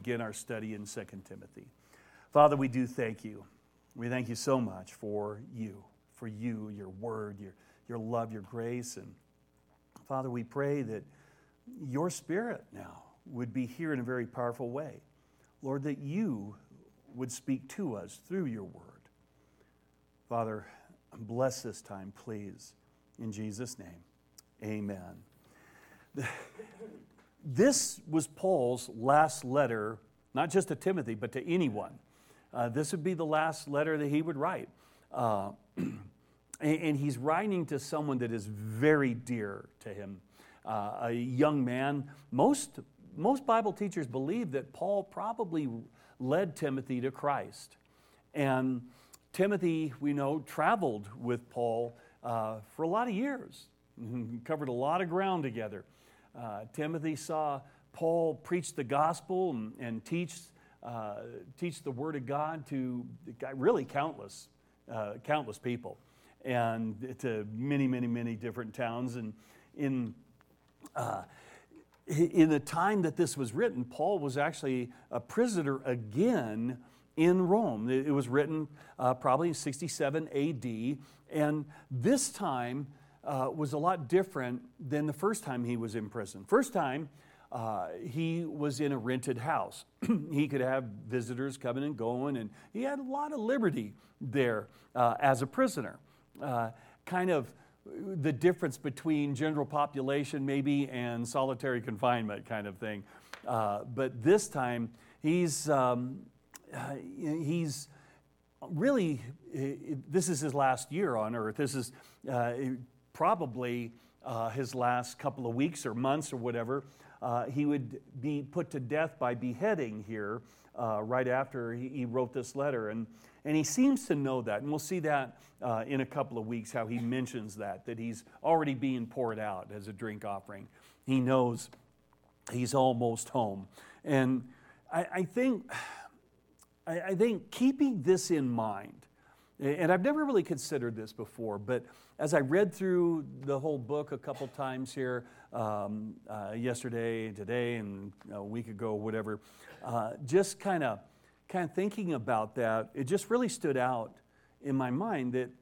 Begin our study in 2 Timothy. Father, we do thank you. We thank you so much for you, your word, your love, your grace. And Father, we pray that your Spirit now would be here in a very powerful way. Lord, that you would speak to us through your word. Father, bless this time, please. In Jesus' name, amen. This was Paul's last letter, not just to Timothy, but to anyone. This would be the last letter that he would write. And he's writing to someone that is very dear to him, a young man. Most Bible teachers believe that Paul probably led Timothy to Christ. And Timothy, we know, traveled with Paul for a lot of years, covered a lot of ground together. Timothy saw Paul preach the gospel and teach the word of God to really countless people, and to many different towns. And in the time that this was written, Paul was actually a prisoner again in Rome. It was written probably in 67 A.D., and this time was a lot different than the first time he was in prison. First time, he was in a rented house. He could have visitors coming and going, and he had a lot of liberty there as a prisoner. Kind of the difference between general population maybe and solitary confinement kind of thing. But this time, he's really, this is his last year on earth. This is probably his last couple of weeks or months or whatever. He would be put to death by beheading here right after he wrote this letter. And he seems to know that. And we'll see that in a couple of weeks, how he mentions that he's already being poured out as a drink offering. He knows he's almost home. And I think keeping this in mind, and I've never really considered this before, but as I read through the whole book a couple times here, yesterday, today, and a week ago, whatever, just kind of thinking about that, it just really stood out in my mind that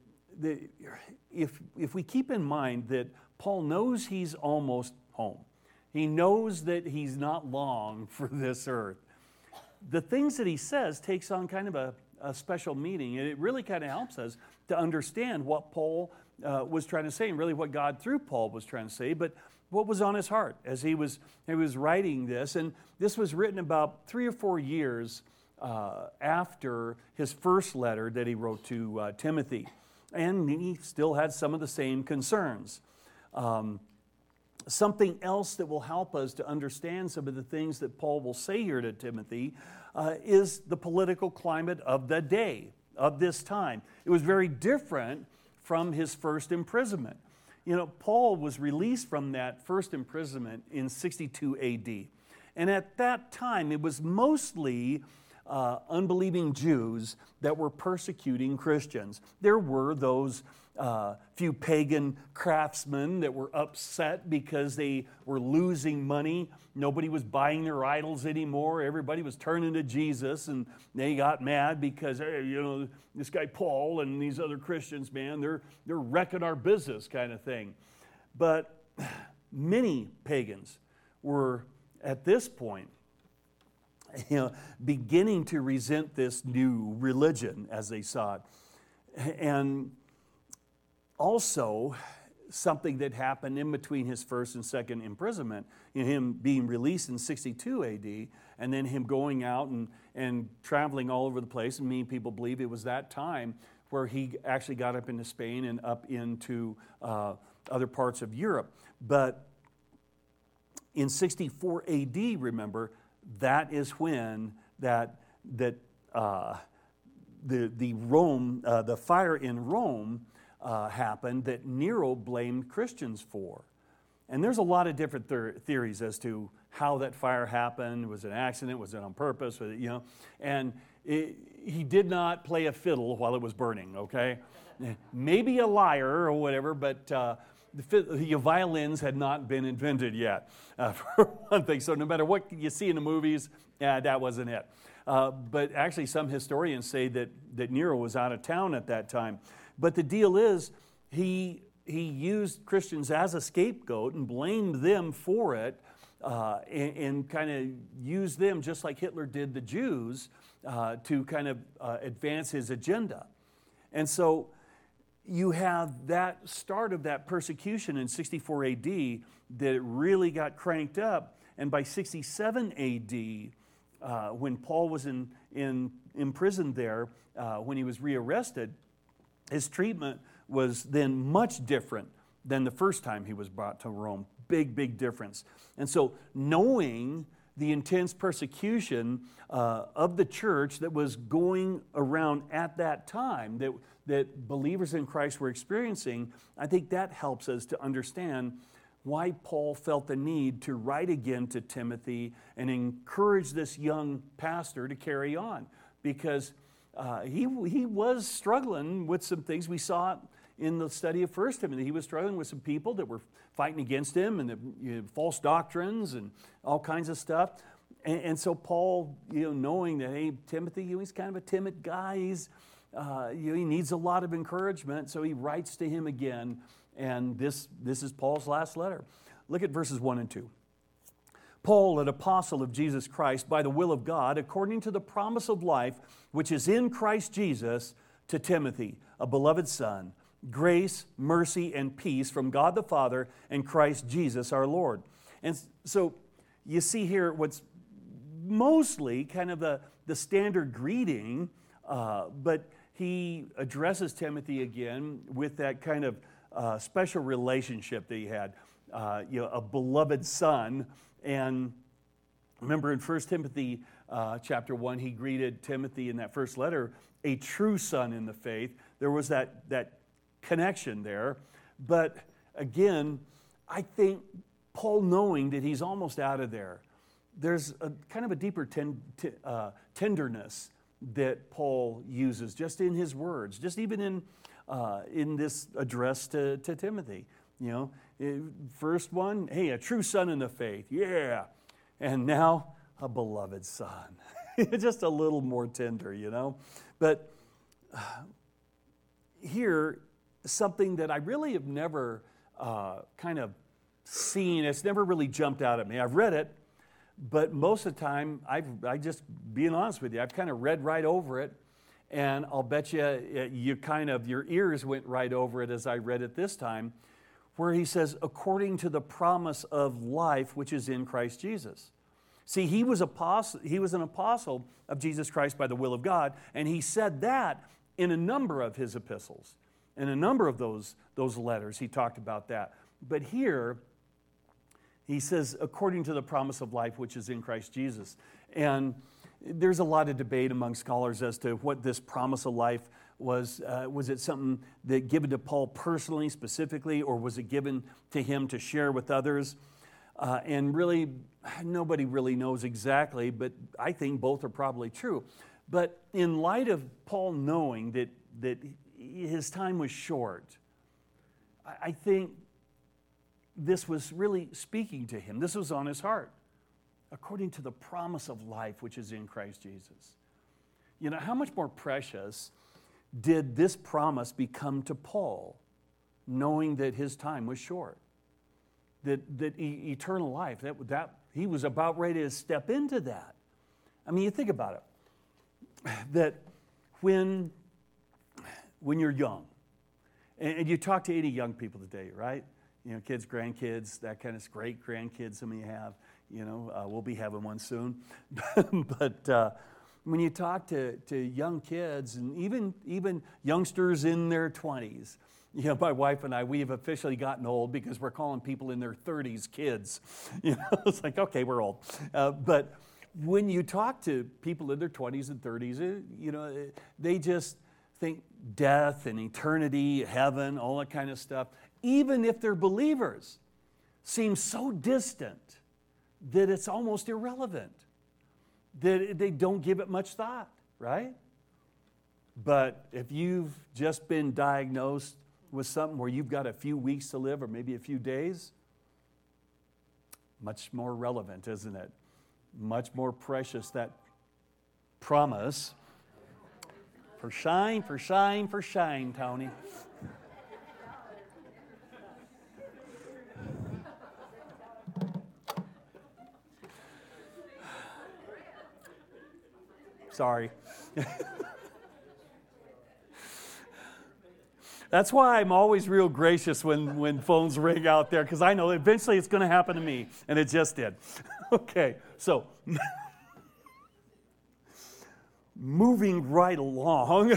if we keep in mind that Paul knows he's almost home, he knows that he's not long for this earth, the things that he says takes on kind of a special meaning, and it really kind of helps us to understand what Paul was trying to say, and really what God through Paul was trying to say, but what was on his heart as he was writing this. And this was written about 3 or 4 years after his first letter that he wrote to Timothy, and he still had some of the same concerns. Something else that will help us to understand some of the things that Paul will say here to Timothy is the political climate of the day, of this time. It was very different from his first imprisonment. You know, Paul was released from that first imprisonment in 62 A.D. And at that time, it was mostly unbelieving Jews that were persecuting Christians. There were those few pagan craftsmen that were upset because they were losing money. Nobody was buying their idols anymore. Everybody was turning to Jesus, and they got mad because, hey, you know, this guy Paul and these other Christians, man, they're wrecking our business kind of thing. But many pagans were at this point, you know, beginning to resent this new religion as they saw it. And also, something that happened in between his first and second imprisonment, you know, him being released in 62 A.D., and then him going out and traveling all over the place, and many people believe it was that time where he actually got up into Spain and up into other parts of Europe. But in 64 A.D., remember, that is when the fire in Rome happened that Nero blamed Christians for. And there's a lot of different theories as to how that fire happened. Was it an accident? Was it on purpose? Was it, you know? And he did not play a fiddle while it was burning, okay? Maybe a liar or whatever, but violins had not been invented yet, for one thing. So no matter what you see in the movies, that wasn't it. But actually, some historians say that Nero was out of town at that time. But the deal is, he used Christians as a scapegoat and blamed them for it, and kind of used them, just like Hitler did the Jews, to kind of advance his agenda. And so you have that start of that persecution in 64 AD that it really got cranked up. And by 67 AD, when Paul was in prison there, when he was rearrested, his treatment was then much different than the first time he was brought to Rome. Big difference. And so knowing the intense persecution of the church that was going around at that time, that believers in Christ were experiencing, I think that helps us to understand why Paul felt the need to write again to Timothy and encourage this young pastor to carry on, because he was struggling with some things. We saw in the study of 1 Timothy, he was struggling with some people that were fighting against him, and false doctrines and all kinds of stuff. And so Paul, knowing that, hey, Timothy, he's kind of a timid guy. He needs a lot of encouragement. So he writes to him again. And this is Paul's last letter. Look at verses 1 and 2. Paul, an apostle of Jesus Christ, by the will of God, according to the promise of life, which is in Christ Jesus, to Timothy, a beloved son, grace, mercy, and peace from God the Father and Christ Jesus our Lord. And so you see here what's mostly kind of the standard greeting, but he addresses Timothy again with that kind of special relationship that he had, a beloved son. And remember in 1 Timothy chapter 1, he greeted Timothy in that first letter, a true son in the faith. There was that connection there. But again, I think Paul, knowing that he's almost out of there, there's a kind of a deeper tenderness that Paul uses just in his words, just even in this address to Timothy. First one, hey, a true son in the faith, yeah. And now a beloved son. Just a little more tender, But here, something that I really have never kind of seen, it's never really jumped out at me. I've read it, but most of the time, I just, being honest with you, I've kind of read right over it, and I'll bet you, your ears went right over it as I read it this time, where he says, according to the promise of life which is in Christ Jesus. See, he was an apostle of Jesus Christ by the will of God, and he said that in a number of his epistles. In a number of those letters, he talked about that. But here, he says, according to the promise of life which is in Christ Jesus. And there's a lot of debate among scholars as to what this promise of life was. Was it something that given to Paul personally, specifically, or was it given to him to share with others? And really, nobody really knows exactly, but I think both are probably true. But in light of Paul knowing that his time was short, I think this was really speaking to him. This was on his heart, according to the promise of life which is in Christ Jesus. How much more precious did this promise become to Paul, knowing that his time was short? That eternal life, that he was about ready to step into that. I mean, you think about it, that when you're young, and you talk to any young people today, right? Kids, grandkids, that kind of great grandkids some of you have, we'll be having one soon. But when you talk to young kids and even youngsters in their 20s, my wife and I, we have officially gotten old because we're calling people in their 30s kids. It's like, okay, we're old. But when you talk to people in their 20s and 30s, they just think death and eternity, heaven, all that kind of stuff, even if they're believers, seems so distant that it's almost irrelevant, that they don't give it much thought, right? But if you've just been diagnosed with something where you've got a few weeks to live or maybe a few days, much more relevant, isn't it? Much more precious, that promise. For shine, Tony. Sorry. That's why I'm always real gracious when phones ring out there, because I know eventually it's going to happen to me, and it just did. Okay, so moving right along.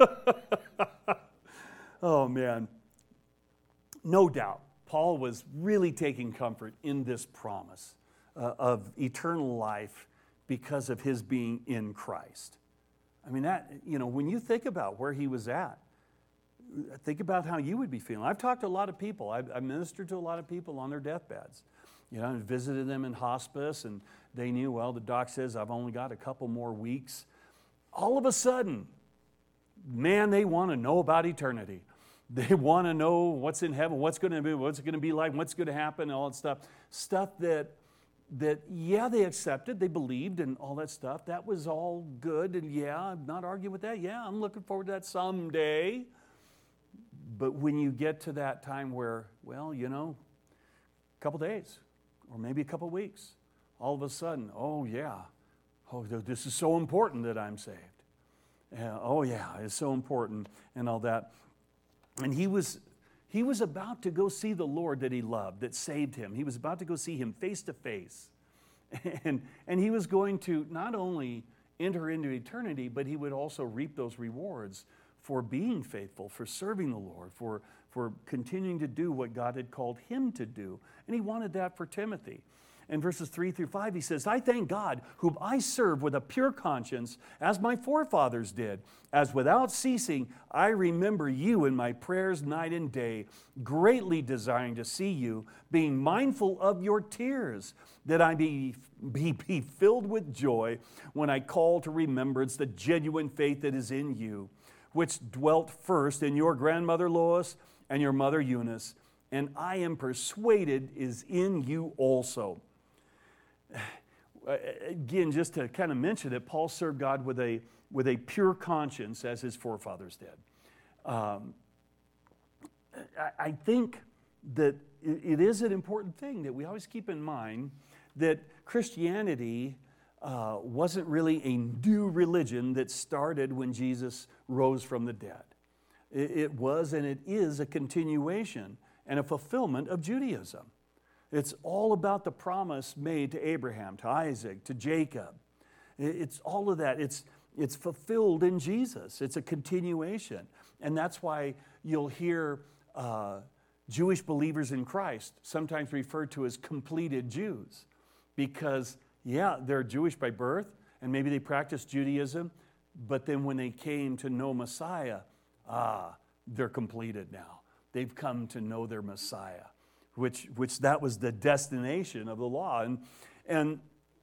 Oh, man. No doubt, Paul was really taking comfort in this promise of eternal life because of his being in Christ. I mean, that, when you think about where he was at, think about how you would be feeling. I've talked to a lot of people. I've ministered to a lot of people on their deathbeds. I visited them in hospice, and they knew, well, the doc says I've only got a couple more weeks. All of a sudden, man, they want to know about eternity. They want to know what's in heaven, what's it going to be like, what's going to happen, and all that stuff. Stuff that yeah, they accepted, they believed, and all that stuff. That was all good, and yeah, I'm not arguing with that. Yeah, I'm looking forward to that someday. But when you get to that time where, well, a couple days, or maybe a couple weeks, all of a sudden, oh yeah, this is so important that I'm saved. Oh yeah, it's so important, and all that. And he was about to go see the Lord that he loved, that saved him. He was about to go see him face to face. And he was going to not only enter into eternity, but he would also reap those rewards for being faithful, for serving the Lord, for continuing to do what God had called him to do. And he wanted that for Timothy. In verses 3 through 5, he says, I thank God, whom I serve with a pure conscience, as my forefathers did, as without ceasing I remember you in my prayers night and day, greatly desiring to see you, being mindful of your tears, that I be filled with joy when I call to remembrance the genuine faith that is in you, which dwelt first in your grandmother Lois and your mother Eunice, and I am persuaded is in you also. Again, just to kind of mention it, Paul served God with a pure conscience as his forefathers did. I think that it is an important thing that we always keep in mind that Christianity wasn't really a new religion that started when Jesus rose from the dead. It was and it is a continuation and a fulfillment of Judaism. It's all about the promise made to Abraham, to Isaac, to Jacob. It's all of that. It's fulfilled in Jesus. It's a continuation. And that's why you'll hear Jewish believers in Christ sometimes referred to as completed Jews. Because, yeah, they're Jewish by birth, and maybe they practiced Judaism, but then when they came to know Messiah, they're completed now. They've come to know their Messiah. Which that was the destination of the law. And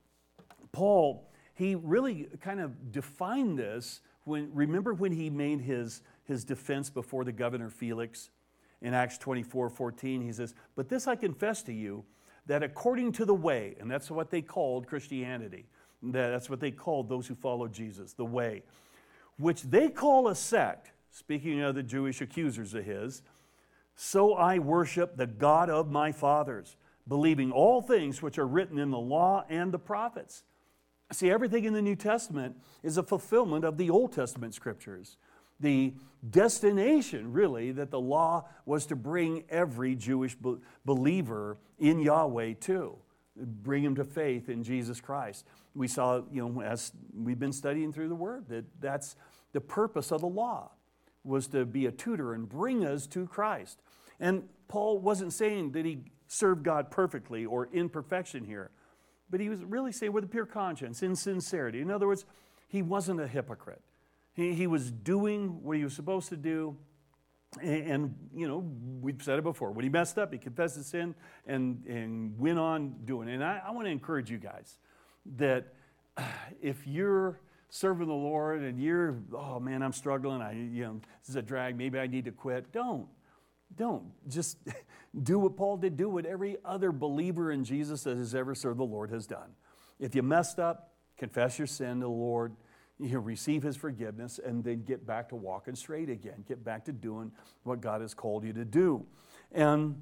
Paul, he really kind of defined this remember when he made his defense before the governor Felix in Acts 24:14, he says, but this I confess to you, that according to the way, and that's what they called Christianity, that's what they called those who followed Jesus, the way, which they call a sect, speaking of the Jewish accusers of his, so I worship the God of my fathers, believing all things which are written in the law and the prophets. See, everything in the New Testament is a fulfillment of the Old Testament scriptures. The destination, really, that the law was to bring every Jewish believer in Yahweh to, bring him to faith in Jesus Christ. We saw, as we've been studying through the Word, that's the purpose of the law, was to be a tutor and bring us to Christ. And Paul wasn't saying that he served God perfectly or in perfection here, but he was really saying with a pure conscience, in sincerity. In other words, he wasn't a hypocrite. He was doing what he was supposed to do, and we've said it before. When he messed up, he confessed his sin and went on doing it. And I want to encourage you guys that if you're serving the Lord and you're, oh man, I'm struggling, this is a drag, maybe I need to quit. Don't. Don't. Just do what Paul did, do what every other believer in Jesus that has ever served the Lord has done. If you messed up, confess your sin to the Lord, you receive His forgiveness, and then get back to walking straight again. Get back to doing what God has called you to do. And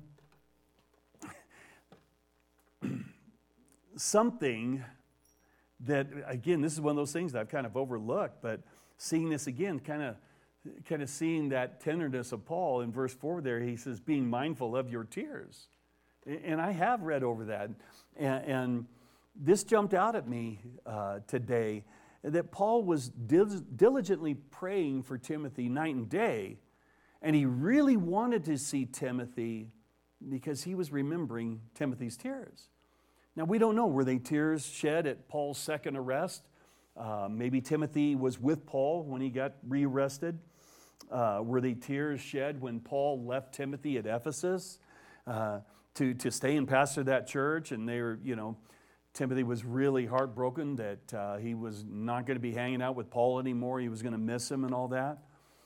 something that, again, this is one of those things that I've kind of overlooked, but seeing this again, kind of seeing that tenderness of Paul in verse 4 there, he says, being mindful of your tears. And I have read over that. And this jumped out at me today, that Paul was diligently praying for Timothy night and day, and he really wanted to see Timothy because he was remembering Timothy's tears. Now, we don't know, were they tears shed at Paul's second arrest? Maybe Timothy was with Paul when he got rearrested. Were they tears shed when Paul left Timothy at Ephesus to stay and pastor that church? And they were, Timothy was really heartbroken that he was not going to be hanging out with Paul anymore. He was going to miss him and all that.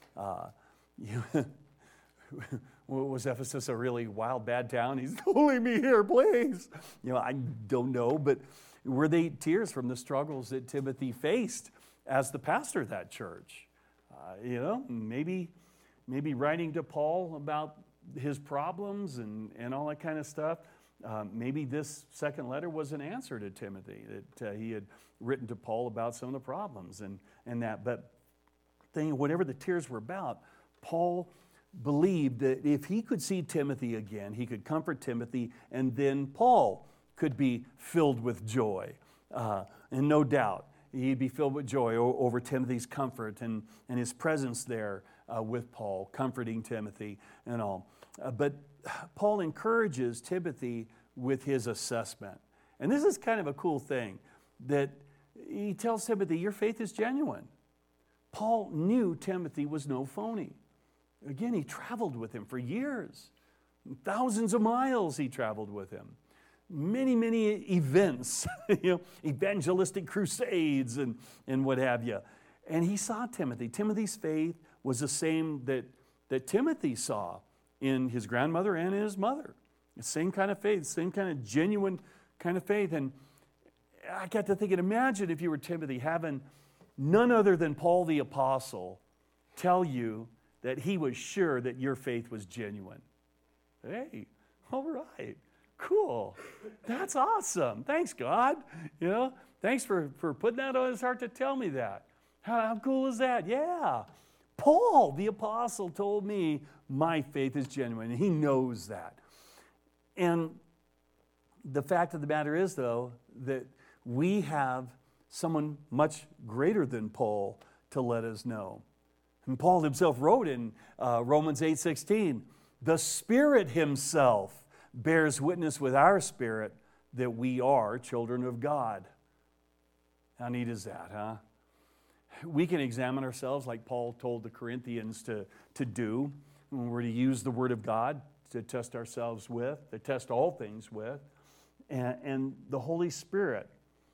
Was Ephesus a really wild, bad town? He's, don't leave me here, please. I don't know, but were they tears from the struggles that Timothy faced as the pastor of that church? Maybe writing to Paul about his problems and all that kind of stuff. Maybe this second letter was an answer to Timothy, that he had written to Paul about some of the problems and that. But whatever the tears were about, Paul believed that if he could see Timothy again, he could comfort Timothy, and then Paul could be filled with joy. And no doubt, he'd be filled with joy over Timothy's comfort and his presence there with Paul, comforting Timothy and all. But Paul encourages Timothy with his assessment. And this is kind of a cool thing, that he tells Timothy, your faith is genuine. Paul knew Timothy was no phony. Again, he traveled with him for years. Thousands of miles he traveled with him. Many, many events, evangelistic crusades and what have you. And he saw Timothy. Timothy's faith was the same that Timothy saw in his grandmother and in his mother. The same kind of faith, same kind of genuine kind of faith. And I got to thinking, imagine if you were Timothy, having none other than Paul the Apostle tell you that he was sure that your faith was genuine. Hey, all right, cool. That's awesome. Thanks, God. Thanks for putting that on his heart to tell me that. How cool is that? Yeah. Paul, the apostle, told me my faith is genuine, and he knows that. And the fact of the matter is, though, that we have someone much greater than Paul to let us know. And Paul himself wrote in Romans 8:16, the Spirit himself bears witness with our spirit that we are children of God. How neat is that, huh? We can examine ourselves like Paul told the Corinthians to do when we're to use the Word of God to test ourselves with, to test all things with. And the Holy Spirit,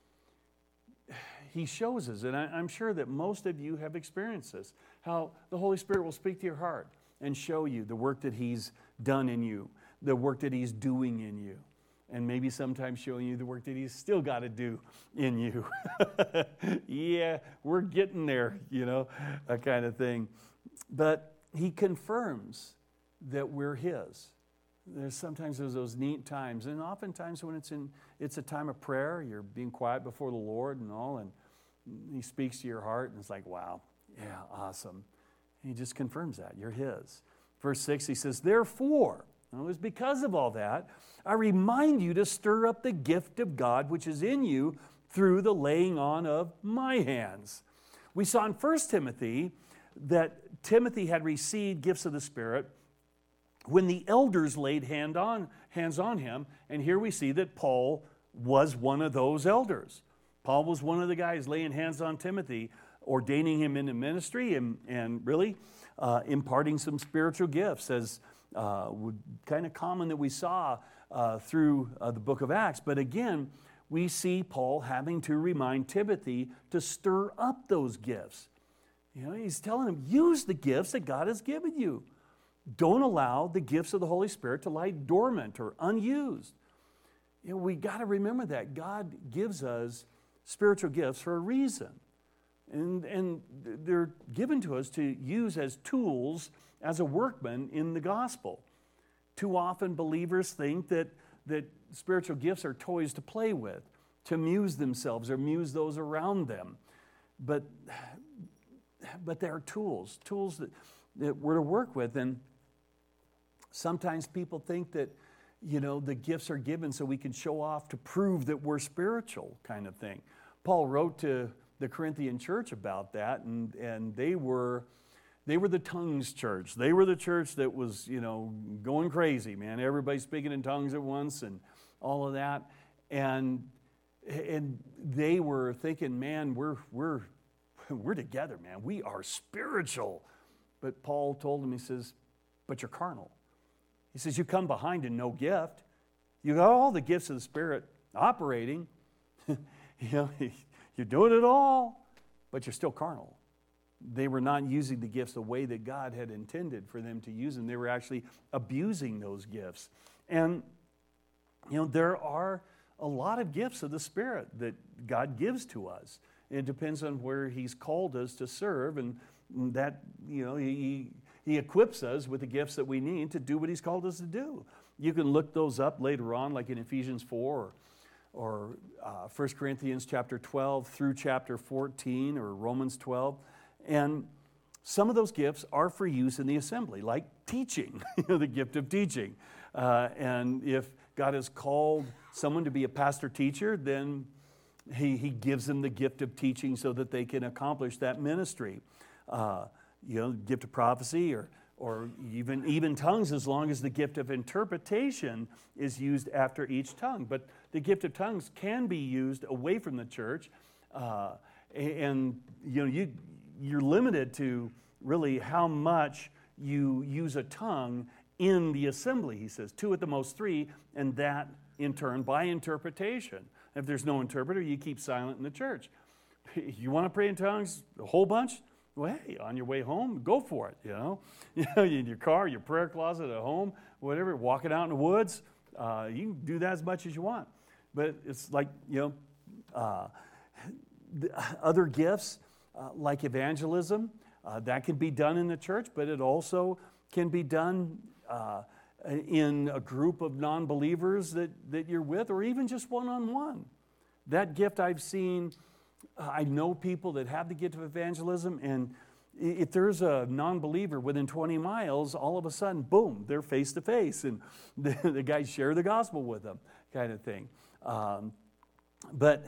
He shows us, and I'm sure that most of you have experienced this, how the Holy Spirit will speak to your heart and show you the work that He's done in you, the work that He's doing in you, and maybe sometimes showing you the work that He's still got to do in you. Yeah, we're getting there, that kind of thing. But He confirms that we're His. There's those neat times, and oftentimes when it's a time of prayer, you're being quiet before the Lord and all, and He speaks to your heart, and it's like, wow, yeah, awesome. And He just confirms that you're His. Verse 6, He says, therefore, it was because of all that, I remind you to stir up the gift of God which is in you through the laying on of my hands. We saw in 1 Timothy that Timothy had received gifts of the Spirit when the elders laid hands on him, and here we see that Paul was one of those elders. Paul was one of the guys laying hands on Timothy, ordaining him into ministry and really imparting some spiritual gifts, as kind of common that we saw through the book of Acts. But again, we see Paul having to remind Timothy to stir up those gifts. He's telling him, use the gifts that God has given you. don't allow the gifts of the Holy Spirit to lie dormant or unused. We got to remember that God gives us spiritual gifts for a reason. And they're given to us to use as tools as a workman in the gospel. Too often believers think that spiritual gifts are toys to play with, to amuse themselves or amuse those around them. But they're tools that we're to work with. And sometimes people think that, the gifts are given so we can show off to prove that we're spiritual kind of thing. Paul wrote to the Corinthian church about that, and they were the tongues church. They were the church that was, going crazy, man. Everybody speaking in tongues at once and all of that. And they were thinking, man, we're together, man. We are spiritual. But Paul told them, he says, but you're carnal. He says, you come behind in no gift. You got all the gifts of the Spirit operating. You're doing it all, but you're still carnal. They were not using the gifts the way that God had intended for them to use them. They were actually abusing those gifts. And, there are a lot of gifts of the Spirit that God gives to us. It depends on where He's called us to serve, and that, He equips us with the gifts that we need to do what He's called us to do. You can look those up later on, like in Ephesians 4 or 1 Corinthians chapter 12 through chapter 14 or Romans 12. And some of those gifts are for use in the assembly, like teaching, the gift of teaching. And if God has called someone to be a pastor-teacher, then he gives them the gift of teaching so that they can accomplish that ministry. Gift of prophecy or even tongues, as long as the gift of interpretation is used after each tongue. But the gift of tongues can be used away from the church, you're limited to really how much you use a tongue in the assembly. He says 2 at the most 3, and that in turn by interpretation. If there's no interpreter, you keep silent in the church. You want to pray in tongues a whole bunch? Well, hey, on your way home, go for it, in your car, your prayer closet at home, whatever, walking out in the woods, you can do that as much as you want. But it's like, other gifts, like evangelism, that can be done in the church, but it also can be done in a group of non-believers that you're with, or even just one-on-one. That gift I've seen, I know people that have the gift of evangelism, and if there's a non-believer within 20 miles, all of a sudden, boom, they're face to face, and the guys share the gospel with them, kind of thing. But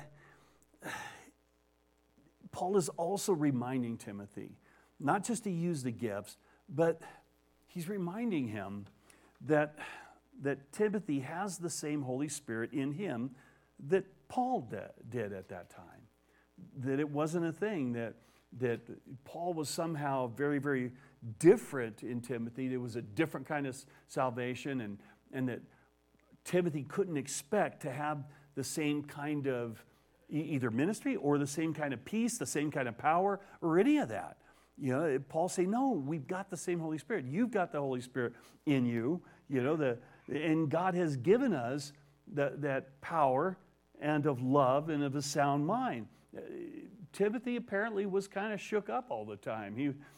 Paul is also reminding Timothy, not just to use the gifts, but he's reminding him that Timothy has the same Holy Spirit in him that Paul did at that time. That it wasn't a thing that Paul was somehow very, very different in Timothy. There was a different kind of salvation, and that Timothy couldn't expect to have the same kind of either ministry or the same kind of peace, the same kind of power, or any of that. Paul say, no, we've got the same Holy Spirit. You've got the Holy Spirit in you. And God has given us that power and of love and of a sound mind. Timothy apparently was kind of shook up all the time.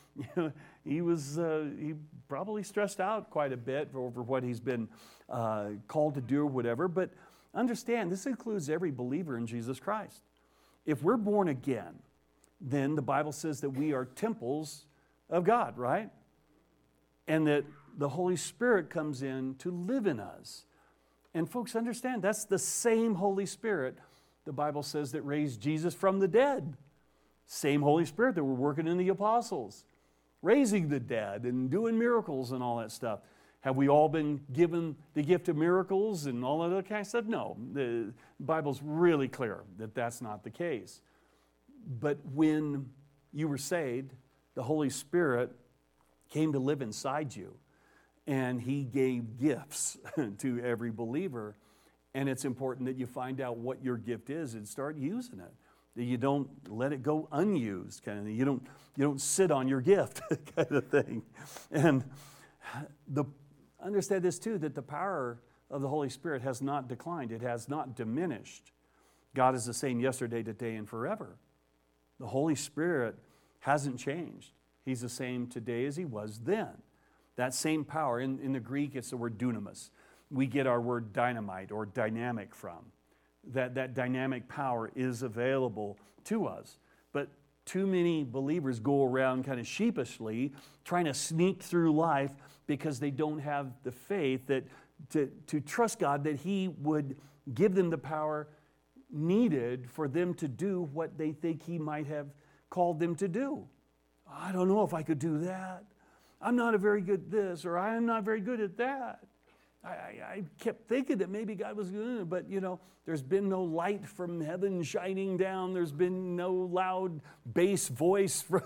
He probably stressed out quite a bit over what he's been called to do or whatever. But understand, this includes every believer in Jesus Christ. If we're born again, then the Bible says that we are temples of God, right? And that the Holy Spirit comes in to live in us. And folks, understand, that's the same Holy Spirit, the Bible says, that raised Jesus from the dead. Same Holy Spirit that we're working in the apostles, raising the dead and doing miracles and all that stuff. Have we all been given the gift of miracles and all that other kind of stuff? No, the Bible's really clear that that's not the case. But when you were saved, the Holy Spirit came to live inside you, and He gave gifts to every believer. And it's important that you find out what your gift is and start using it. That you don't let it go unused, kind of thing. You don't sit on your gift, kind of thing. And Understand this too, that the power of the Holy Spirit has not declined. It has not diminished. God is the same yesterday, today, and forever. The Holy Spirit hasn't changed. He's the same today as He was then. That same power, in the Greek it's the word dunamis. We get our word dynamite or dynamic from. That dynamic power is available to us. But too many believers go around kind of sheepishly trying to sneak through life because they don't have the faith that to trust God that He would give them the power needed for them to do what they think He might have called them to do. I don't know if I could do that. I'm not a very good this, or I am not very good at that. I kept thinking that maybe God was good, but there's been no light from heaven shining down. There's been no loud bass voice from,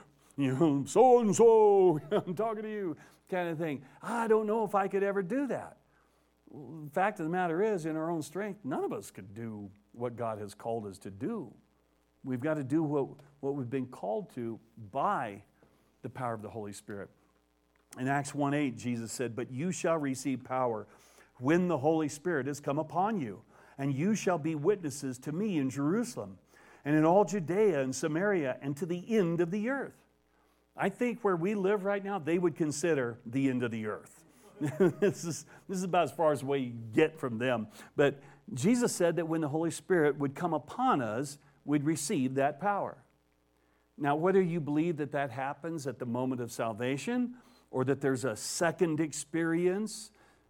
so-and-so, I'm talking to you, kind of thing. I don't know if I could ever do that. The fact of the matter is, in our own strength, none of us could do what God has called us to do. We've got to do what we've been called to by the power of the Holy Spirit. In Acts 1:8, Jesus said, "But you shall receive power when the Holy Spirit has come upon you, and you shall be witnesses to me in Jerusalem, and in all Judea and Samaria, and to the end of the earth." I think where we live right now, they would consider the end of the earth. This is about as far as we get from them. But Jesus said that when the Holy Spirit would come upon us, we'd receive that power. Now, whether you believe that happens at the moment of salvation or that there's a second experience,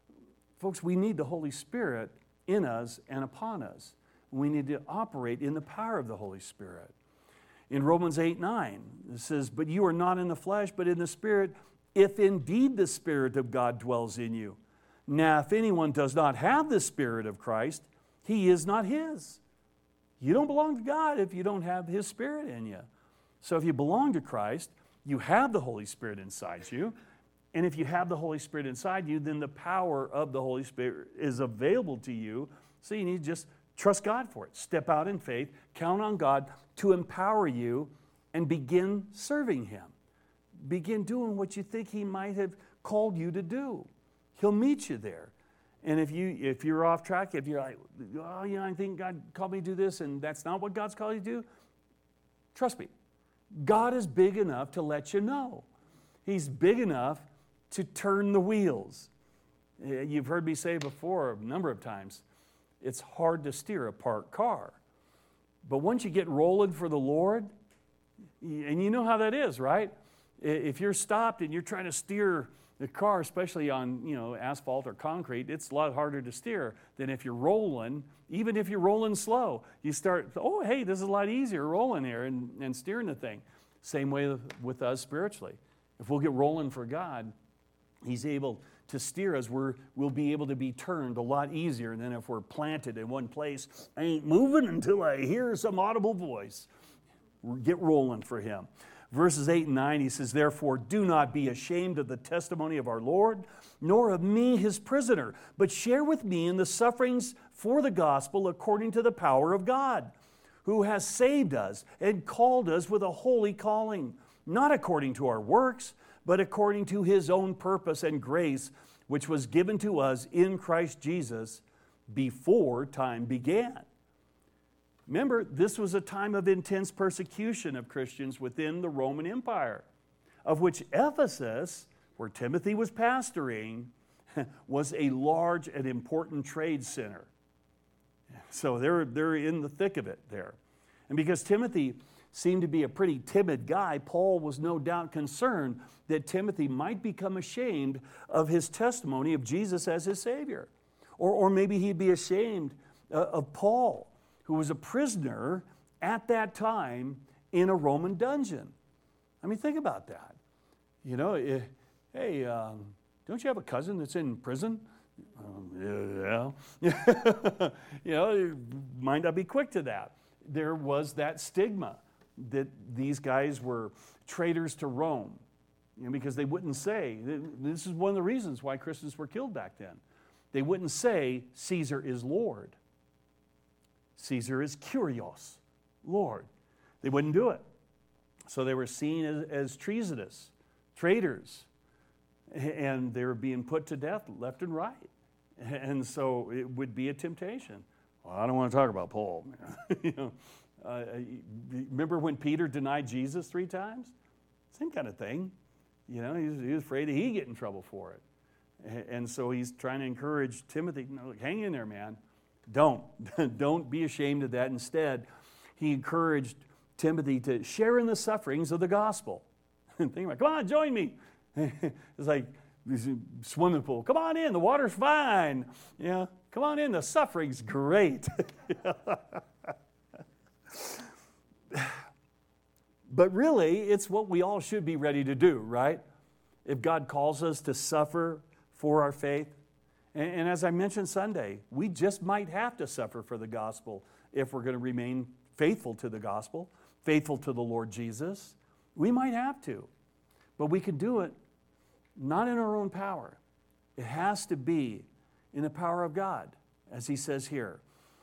folks, we need the Holy Spirit in us and upon us. We need to operate in the power of the Holy Spirit. In Romans 8:9, it says, "But you are not in the flesh, but in the Spirit, if indeed the Spirit of God dwells in you. Now, if anyone does not have the Spirit of Christ, he is not His." You don't belong to God if you don't have His Spirit in you. So if you belong to Christ, you have the Holy Spirit inside you. And if you have the Holy Spirit inside you, then the power of the Holy Spirit is available to you. So you need to just trust God for it. Step out in faith, count on God to empower you, and begin serving Him. Begin doing what you think He might have called you to do. He'll meet you there. And if you're off track, if you're like, I think God called me to do this, and that's not what God's called you to do, trust me, God is big enough to let you know. He's big enough to turn the wheels. You've heard me say before a number of times, it's hard to steer a parked car. But once you get rolling for the Lord, and you know how that is, right? If you're stopped and you're trying to steer the car, especially on asphalt or concrete, it's a lot harder to steer than if you're rolling. Even if you're rolling slow, you start, hey, this is a lot easier rolling here and steering the thing. Same way with us spiritually. If we'll get rolling for God, He's able to steer us. We'll be able to be turned a lot easier than if we're planted in one place. I ain't moving until I hear some audible voice. Get rolling for Him. Verses 8 and 9, he says, "Therefore do not be ashamed of the testimony of our Lord, nor of me His prisoner, but share with me in the sufferings for the gospel according to the power of God, who has saved us and called us with a holy calling, not according to our works, but according to His own purpose and grace, which was given to us in Christ Jesus before time began." Remember, this was a time of intense persecution of Christians within the Roman Empire, of which Ephesus, where Timothy was pastoring, was a large and important trade center. So they're in the thick of it there. And because Timothy seemed to be a pretty timid guy, Paul was no doubt concerned that Timothy might become ashamed of his testimony of Jesus as his Savior. Or maybe he'd be ashamed of Paul, who was a prisoner at that time in a Roman dungeon. I mean, think about that. Hey, don't you have a cousin that's in prison? Yeah. You might not be quick to that. There was that stigma that these guys were traitors to Rome, because they wouldn't say, this is one of the reasons why Christians were killed back then. They wouldn't say, Caesar is Lord. Caesar is Kyrios, Lord. They wouldn't do it. So they were seen as treasonous, traitors. and they were being put to death left and right. And so it would be a temptation. Well, I don't want to talk about Paul. Remember when Peter denied Jesus 3 times? Same kind of thing. He was afraid that he'd get in trouble for it. And so he's trying to encourage Timothy, hang in there, man. Don't be ashamed of that. Instead, he encouraged Timothy to share in the sufferings of the gospel. Think about, come on, join me. It's like swimming pool. Come on in, the water's fine. Come on in, the suffering's great. But really, it's what we all should be ready to do, right? If God calls us to suffer for our faith. And as I mentioned Sunday, we just might have to suffer for the gospel if we're going to remain faithful to the gospel, faithful to the Lord Jesus. We might have to. But we can do it not in our own power. It has to be in the power of God, as he says here.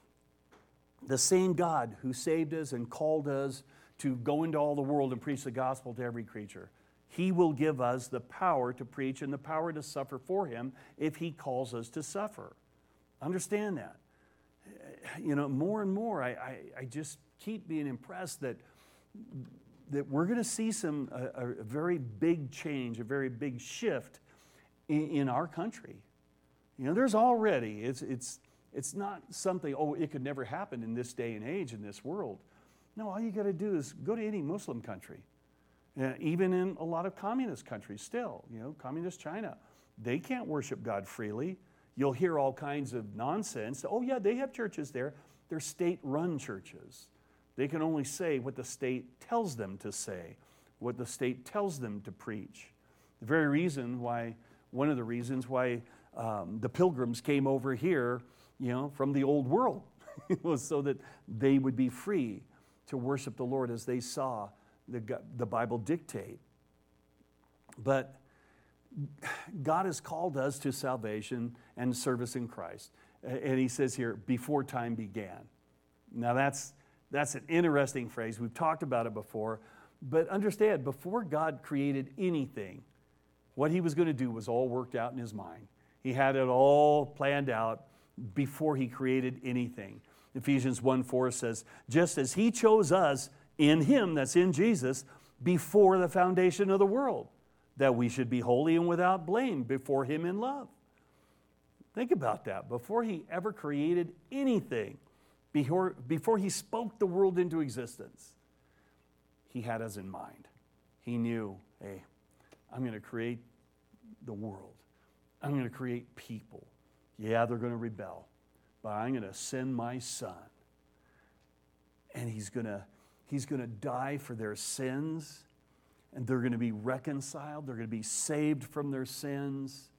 The same God who saved us and called us to go into all the world and preach the gospel to every creature. He will give us the power to preach and the power to suffer for him if he calls us to suffer. Understand that. More and more, I just keep being impressed that we're going to see a very big change, a very big shift in our country. There's already, it's not something, it could never happen in this day and age, in this world. No, all you got to do is go to any Muslim country. Even in a lot of communist countries still, communist China, they can't worship God freely. You'll hear all kinds of nonsense. Oh yeah, they have churches there. They're state-run churches. They can only say what the state tells them to say, what the state tells them to preach. One of the reasons why the pilgrims came over here, from the old world, was so that they would be free to worship the Lord as they saw the Bible dictate. But God has called us to salvation and service in Christ. And he says here, before time began. Now that's an interesting phrase. We've talked about it before. But understand, before God created anything, what he was going to do was all worked out in his mind. He had it all planned out before he created anything. Ephesians 1:4 says, just as he chose us in him, that's in Jesus, before the foundation of the world, that we should be holy and without blame before him in love. Think about that. Before he ever created anything, before he spoke the world into existence, he had us in mind. He knew, hey, I'm going to create the world. I'm going to create people. Yeah, they're going to rebel, but I'm going to send my son, and he's going to die for their sins, and they're going to be reconciled. They're going to be saved from their sins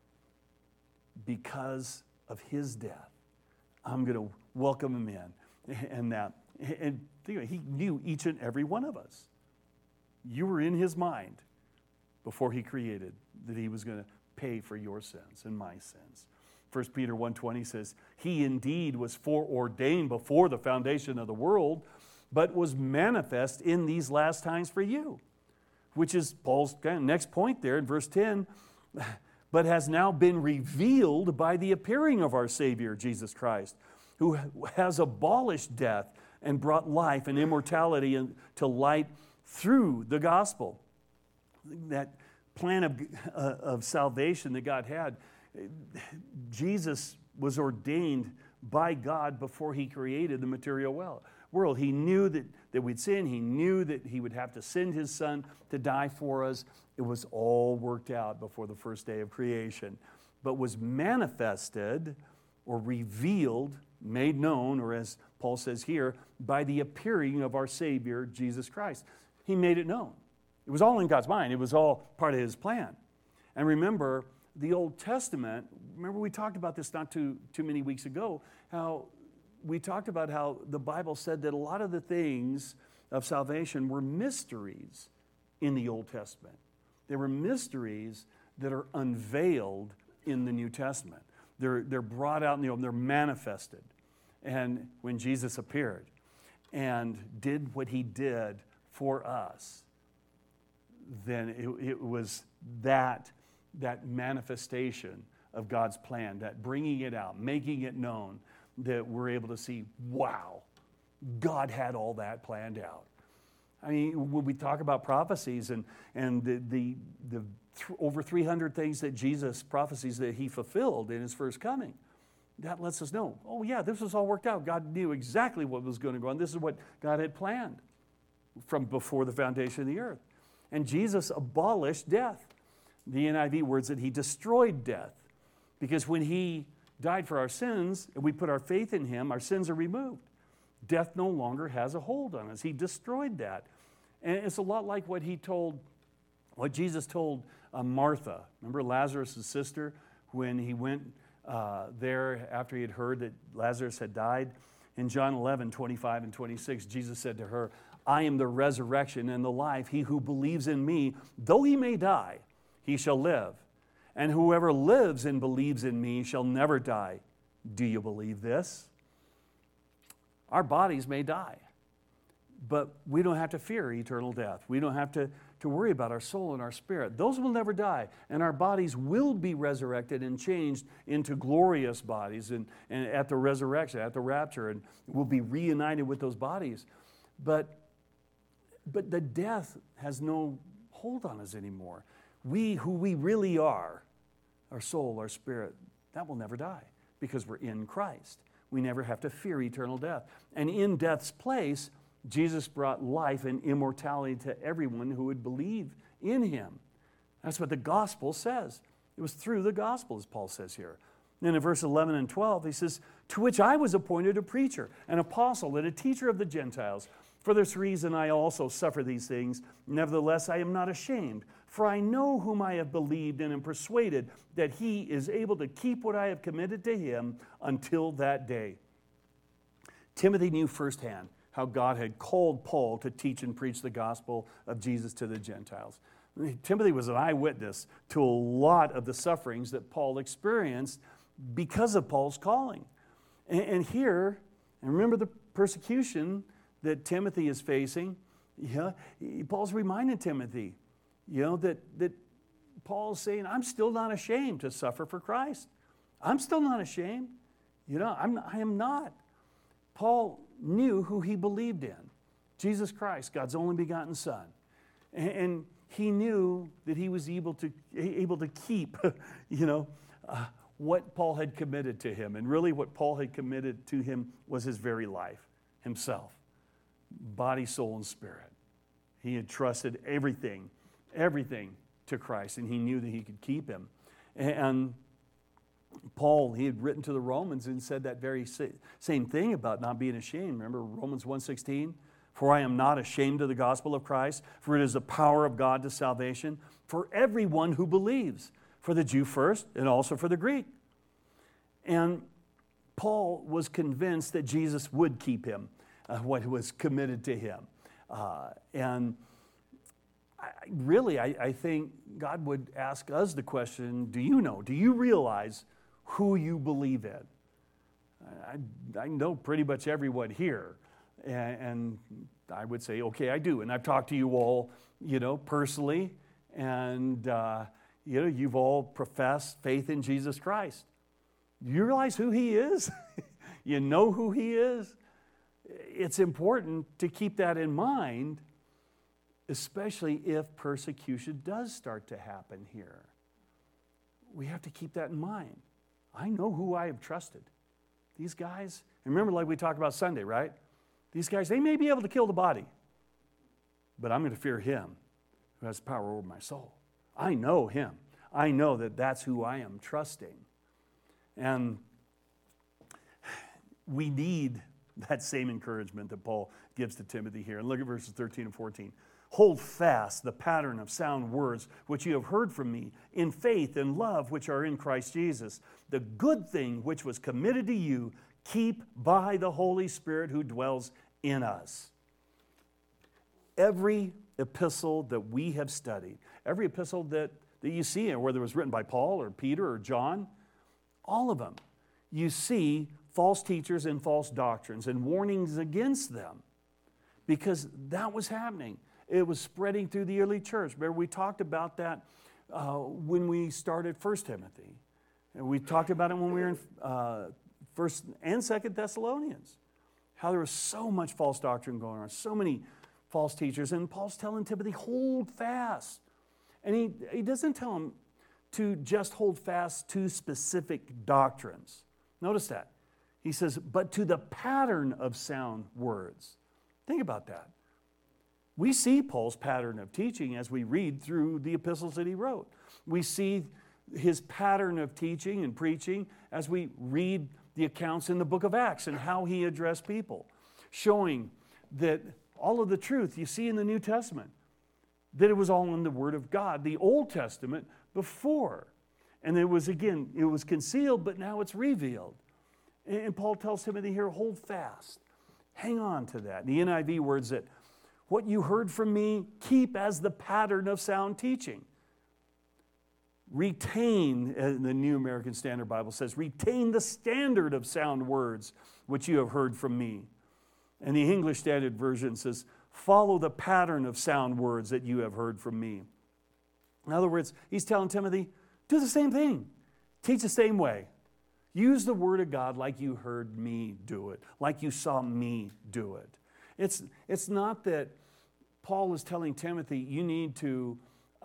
because of his death. I'm going to welcome him in. And think about it, he knew each and every one of us. You were in his mind before he created that he was going to pay for your sins and my sins. 1 Peter 1:20 says, he indeed was foreordained before the foundation of the world, but was manifest in these last times for you. Which is Paul's next point there in verse 10, but has now been revealed by the appearing of our Savior, Jesus Christ, who has abolished death and brought life and immortality to light through the gospel. That plan of salvation that God had, Jesus was ordained by God before he created the material world. He knew that we'd sin. He knew that he would have to send his son to die for us. It was all worked out before the first day of creation, but was manifested or revealed, made known, or as Paul says here, by the appearing of our Savior, Jesus Christ. He made it known. It was all in God's mind. It was all part of his plan. And remember, the Old Testament, we talked about this not too many weeks ago, how we talked about how the Bible said that a lot of the things of salvation were mysteries in the Old Testament. They were mysteries that are unveiled in the New Testament. They're brought out in the open, they're manifested. And when Jesus appeared and did what he did for us, then it was that that manifestation of God's plan, that bringing it out, making it known, that we're able to see, wow, God had all that planned out. I mean, when we talk about prophecies and the over 300 things that Jesus, prophecies that he fulfilled in his first coming, that lets us know, oh yeah, this was all worked out. God knew exactly what was going to go on. This is what God had planned from before the foundation of the earth. And Jesus abolished death. The NIV words that he destroyed death. Because when he died for our sins and we put our faith in him, our sins are removed. Death no longer has a hold on us. He destroyed that. And it's a lot like what Jesus told Martha. Remember Lazarus' sister when he went there after he had heard that Lazarus had died? In John 11, 25 and 26, Jesus said to her, I am the resurrection and the life. He who believes in me, though he may die, he shall live. And whoever lives and believes in me shall never die. Do you believe this? Our bodies may die, but we don't have to fear eternal death. We don't have to worry about our soul and our spirit. Those will never die, and our bodies will be resurrected and changed into glorious bodies and at the resurrection, at the rapture, and we'll be reunited with those bodies. But the death has no hold on us anymore. We, who we really are, our soul, our spirit, that will never die because we're in Christ. We never have to fear eternal death. And in death's place, Jesus brought life and immortality to everyone who would believe in him. That's what the gospel says. It was through the gospel, as Paul says here. Then in verse 11 and 12, he says, to which I was appointed a preacher, an apostle, and a teacher of the Gentiles. For this reason I also suffer these things. Nevertheless, I am not ashamed, for I know whom I have believed and am persuaded that he is able to keep what I have committed to him until that day. Timothy knew firsthand how God had called Paul to teach and preach the gospel of Jesus to the Gentiles. Timothy was an eyewitness to a lot of the sufferings that Paul experienced because of Paul's calling. And here, and remember the persecution that Timothy is facing. Paul's reminding Timothy, that Paul's saying, I'm still not ashamed to suffer for Christ. I'm still not ashamed. I am not. Paul knew who he believed in, Jesus Christ, God's only begotten Son. And he knew that he was able to keep, what Paul had committed to him. And really what Paul had committed to him was his very life, himself, body, soul, and spirit. He had trusted everything to Christ, and he knew that he could keep him. And Paul, he had written to the Romans and said that very same thing about not being ashamed. Remember Romans 1:16? For I am not ashamed of the gospel of Christ, for it is the power of God to salvation for everyone who believes, for the Jew first and also for the Greek. And Paul was convinced that Jesus would keep him, what was committed to him. And I think God would ask us the question, do you realize who you believe in? I know pretty much everyone here. And I would say, okay, I do. And I've talked to you all, personally. And, you've all professed faith in Jesus Christ. Do you realize who he is? You know who he is? It's important to keep that in mind, especially if persecution does start to happen here. We have to keep that in mind. I know who I have trusted. These guys, remember like we talked about Sunday, right? These guys, they may be able to kill the body, but I'm going to fear him who has power over my soul. I know him. I know that that's who I am trusting. And we need that same encouragement that Paul gives to Timothy here. And look at verses 13 and 14. Hold fast the pattern of sound words which you have heard from me in faith and love which are in Christ Jesus. The good thing which was committed to you, keep by the Holy Spirit who dwells in us. Every epistle that we have studied, every epistle that you see, whether it was written by Paul or Peter or John, all of them, you see false teachers and false doctrines and warnings against them because that was happening. It was spreading through the early church. Remember, we talked about that when we started 1 Timothy. And we talked about it when we were in 1st and 2nd Thessalonians. How there was so much false doctrine going on, so many false teachers. And Paul's telling Timothy, hold fast. And he doesn't tell him to just hold fast to specific doctrines. Notice that. He says, but to the pattern of sound words. Think about that. We see Paul's pattern of teaching as we read through the epistles that he wrote. We see his pattern of teaching and preaching as we read the accounts in the book of Acts and how he addressed people, showing that all of the truth you see in the New Testament, that it was all in the Word of God, the Old Testament before. And it was concealed, but now it's revealed. And Paul tells Timothy here, hold fast. Hang on to that. The NIV words it, what you heard from me, keep as the pattern of sound teaching. Retain, the New American Standard Bible says, retain the standard of sound words which you have heard from me. And the English Standard Version says, follow the pattern of sound words that you have heard from me. In other words, he's telling Timothy, do the same thing. Teach the same way. Use the Word of God like you heard me do it, like you saw me do it. It's not that Paul is telling Timothy, you need to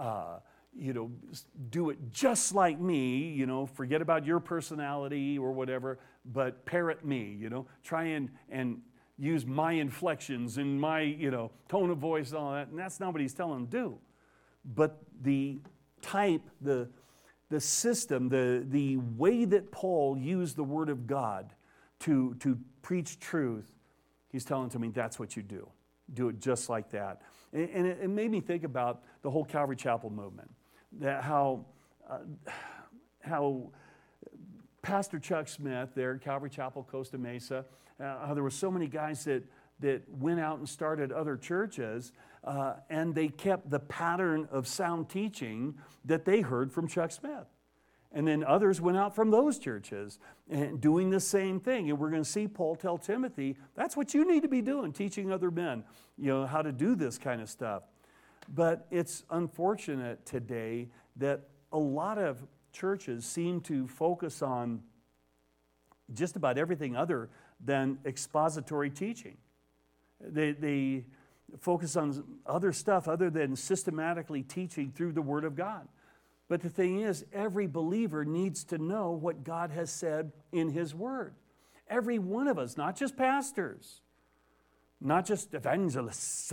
do it just like me, forget about your personality or whatever, but parrot me, try and use my inflections and my, tone of voice and all that. And that's not what he's telling him to do. But the type, the system, the way that Paul used the Word of God to preach truth, he's telling to me that's what you do. Do it just like that. And it made me think about the whole Calvary Chapel movement. That how Pastor Chuck Smith there at Calvary Chapel, Costa Mesa, how there were so many guys that went out and started other churches, and they kept the pattern of sound teaching that they heard from Chuck Smith. And then others went out from those churches and doing the same thing. And we're going to see Paul tell Timothy, that's what you need to be doing, teaching other men, how to do this kind of stuff. But it's unfortunate today that a lot of churches seem to focus on just about everything other than expository teaching. They focus on other stuff other than systematically teaching through the Word of God. But the thing is, every believer needs to know what God has said in His Word. Every one of us, not just pastors, not just evangelists,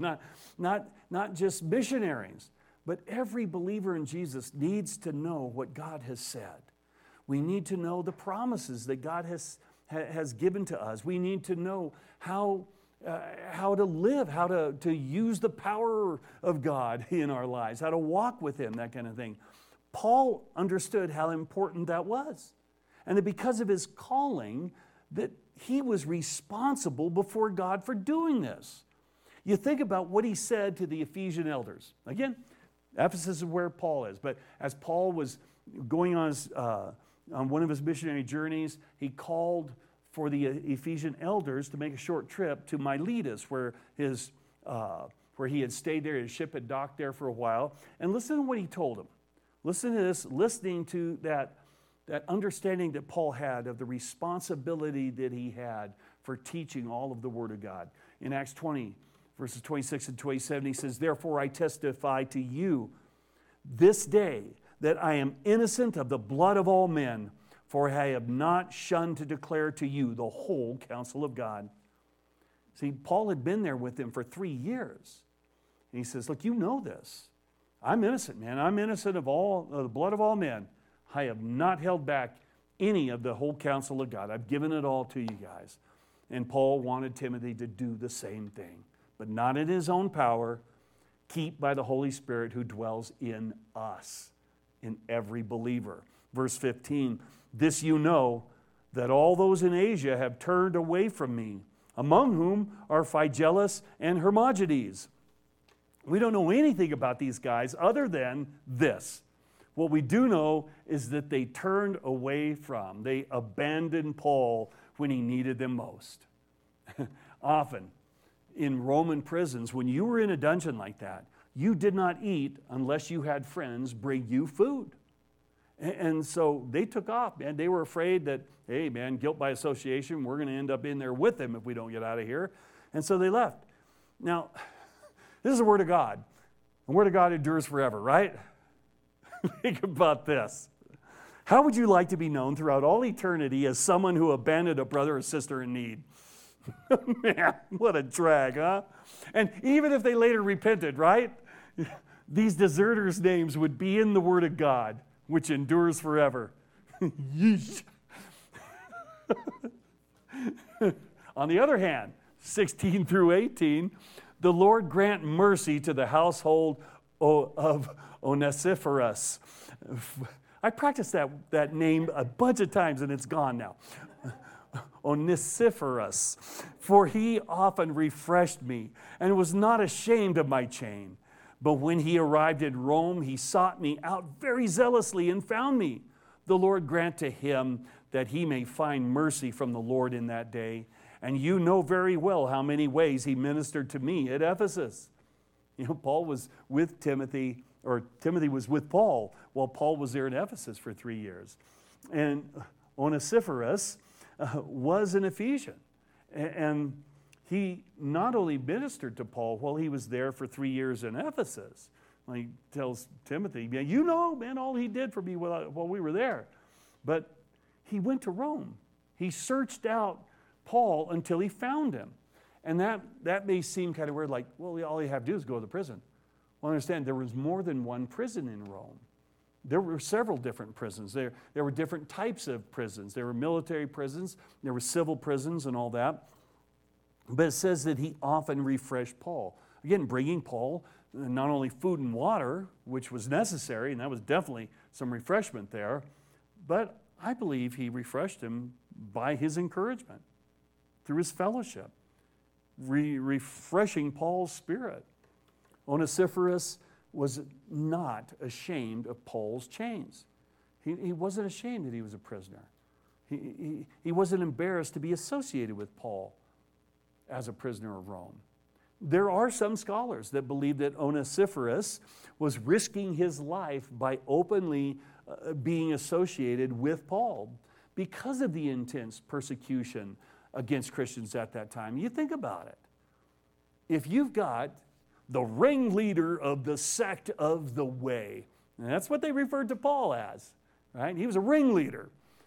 not just missionaries, but every believer in Jesus needs to know what God has said. We need to know the promises that God has given to us. We need to know how to live, how to use the power of God in our lives, how to walk with Him, that kind of thing. Paul understood how important that was. And that because of his calling, that he was responsible before God for doing this. You think about what he said to the Ephesian elders. Again, Ephesus is where Paul is. But as Paul was going on one of his missionary journeys, he called for the Ephesian elders to make a short trip to Miletus, where he had stayed there. His ship had docked there for a while. And listen to what he told them. Listen to this, listening to that understanding that Paul had of the responsibility that he had for teaching all of the Word of God. In Acts 20, verses 26 and 27, he says, therefore I testify to you this day that I am innocent of the blood of all men, for I have not shunned to declare to you the whole counsel of God. See, Paul had been there with them for 3 years. And he says, look, you know this. I'm innocent, man. I'm innocent of the blood of all men. I have not held back any of the whole counsel of God. I've given it all to you guys. And Paul wanted Timothy to do the same thing, but not in his own power. Keep by the Holy Spirit who dwells in us, in every believer. Verse 15, this you know, that all those in Asia have turned away from me, among whom are Phygellus and Hermogenes. We don't know anything about these guys other than this. What we do know is that they turned away from, they abandoned Paul when he needed them most. Often, in Roman prisons, when you were in a dungeon like that, you did not eat unless you had friends bring you food. And so they took off, man. They were afraid that, hey, man, guilt by association, we're going to end up in there with them if we don't get out of here. And so they left. Now, this is the Word of God. The Word of God endures forever, right? Think about this. How would you like to be known throughout all eternity as someone who abandoned a brother or sister in need? Man, what a drag, huh? And even if they later repented, right? These deserters' names would be in the Word of God, which endures forever. Yeesh. On the other hand, 16 through 18, the Lord grant mercy to the household of Onesiphorus. I practiced that name a bunch of times and it's gone now. Onesiphorus, for he often refreshed me and was not ashamed of my chain. But when he arrived in Rome, he sought me out very zealously and found me. The Lord grant to him that he may find mercy from the Lord in that day. And you know very well how many ways he ministered to me at Ephesus. You know, Paul was with Timothy, or Timothy was with Paul while Paul was there in Ephesus for 3 years. And Onesiphorus was an Ephesian. And he not only ministered to Paul while he was there for 3 years in Ephesus, he tells Timothy, yeah, you know, man, all he did for me while we were there. But he went to Rome. He searched out Paul until he found him. And that may seem kind of weird, like, well, all you have to do is go to the prison. Well, understand, there was more than one prison in Rome. There were several different prisons. There were different types of prisons. There were military prisons, there were civil prisons and all that. But it says that he often refreshed Paul. Again, bringing Paul not only food and water, which was necessary, and that was definitely some refreshment there, but I believe he refreshed him by his encouragement, through his fellowship, refreshing Paul's spirit. Onesiphorus was not ashamed of Paul's chains. He wasn't ashamed that he was a prisoner. He wasn't embarrassed to be associated with Paul as a prisoner of Rome. There are some scholars that believe that Onesiphorus was risking his life by openly being associated with Paul because of the intense persecution against Christians at that time. You think about it. If you've got the ringleader of the sect of the way, and that's what they referred to Paul as, right? He was a ringleader,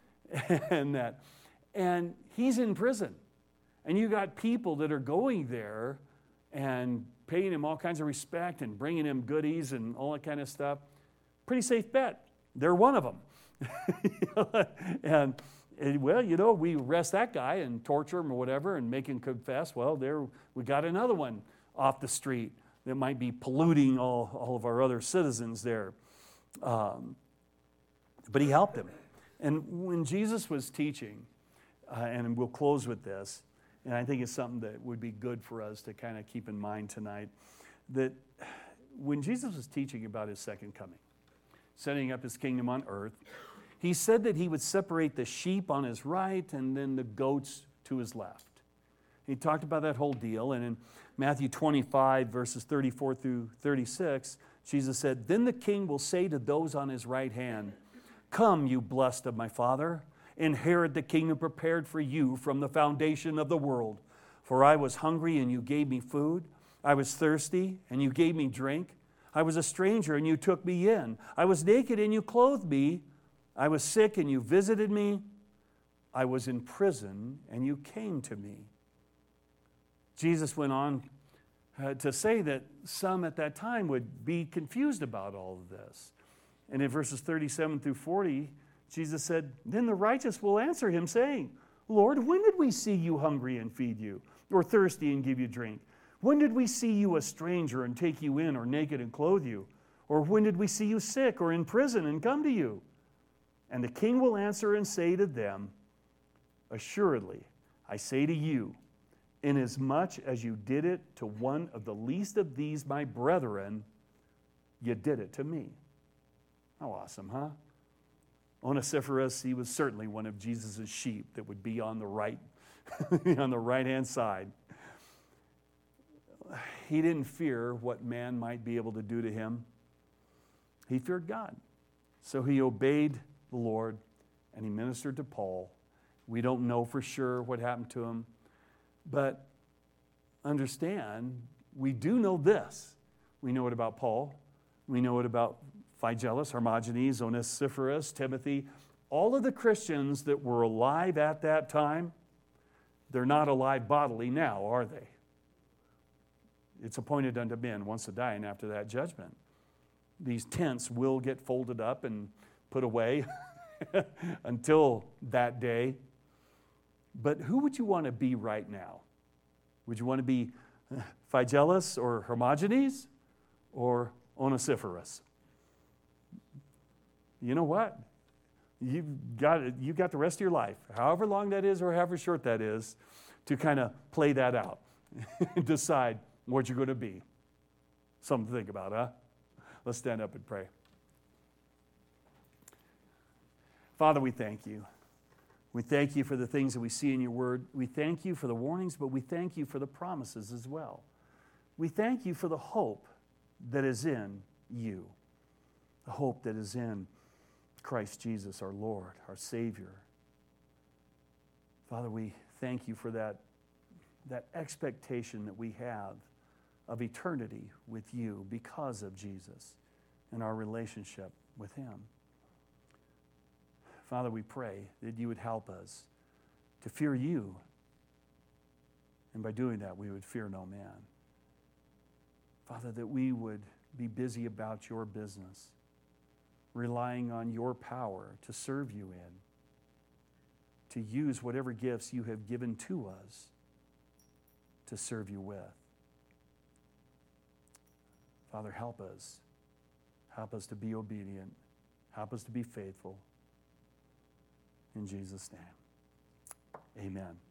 and he's in prison. And you got people that are going there and paying him all kinds of respect and bringing him goodies and all that kind of stuff. Pretty safe bet. They're one of them. and well, you know, we arrest that guy and torture him or whatever and make him confess. Well, there we got another one off the street that might be polluting all of our other citizens there. But he helped him. And when Jesus was teaching, and we'll close with this, and I think it's something that would be good for us to kind of keep in mind tonight, that when Jesus was teaching about his second coming, setting up his kingdom on earth, he said that he would separate the sheep on his right and then the goats to his left. He talked about that whole deal, and in Matthew 25, verses 34 through 36, Jesus said, "Then the king will say to those on his right hand, 'Come, you blessed of my Father, inherit the kingdom prepared for you from the foundation of the world. For I was hungry, and you gave me food. I was thirsty, and you gave me drink. I was a stranger, and you took me in. I was naked, and you clothed me. I was sick, and you visited me. I was in prison, and you came to me.'" Jesus went on to say that some at that time would be confused about all of this. And in verses 37 through 40, Jesus said, "Then the righteous will answer him, saying, 'Lord, when did we see you hungry and feed you, or thirsty and give you drink? When did we see you a stranger and take you in, or naked and clothe you? Or when did we see you sick or in prison and come to you?' And the king will answer and say to them, 'Assuredly, I say to you, inasmuch as you did it to one of the least of these my brethren, you did it to me.'" How awesome, huh? Onesiphorus, he was certainly one of Jesus' sheep that would be on the right, on the right-hand side. he didn't fear what man might be able to do to him. He feared God. So he obeyed the Lord and he ministered to Paul. We don't know for sure what happened to him, but understand, we do know this. We know it about Paul. We know it about Phygellus, Hermogenes, Onesiphorus, Timothy. All of the Christians that were alive at that time, they're not alive bodily now, are they? It's appointed unto men once to die, and after that, judgment. These tents will get folded up and put away until that day. But who would you want to be right now? Would you want to be Phygellus or Hermogenes or Onesiphorus? You know what? You've got the rest of your life, however long that is or however short that is, to kind of play that out and decide what you're going to be. Something to think about, huh? Let's stand up and pray. Father, we thank you. We thank you for the things that we see in your word. We thank you for the warnings, but we thank you for the promises as well. We thank you for the hope that is in you, the hope that is in Christ Jesus, our Lord, our Savior. Father, we thank you for that expectation that we have of eternity with you because of Jesus and our relationship with him. Father, we pray that you would help us to fear you, and by doing that, we would fear no man. Father, that we would be busy about your business, relying on your power to serve you in, to use whatever gifts you have given to us to serve you with. Father, help us. Help us to be obedient. Help us to be faithful. In Jesus' name, amen.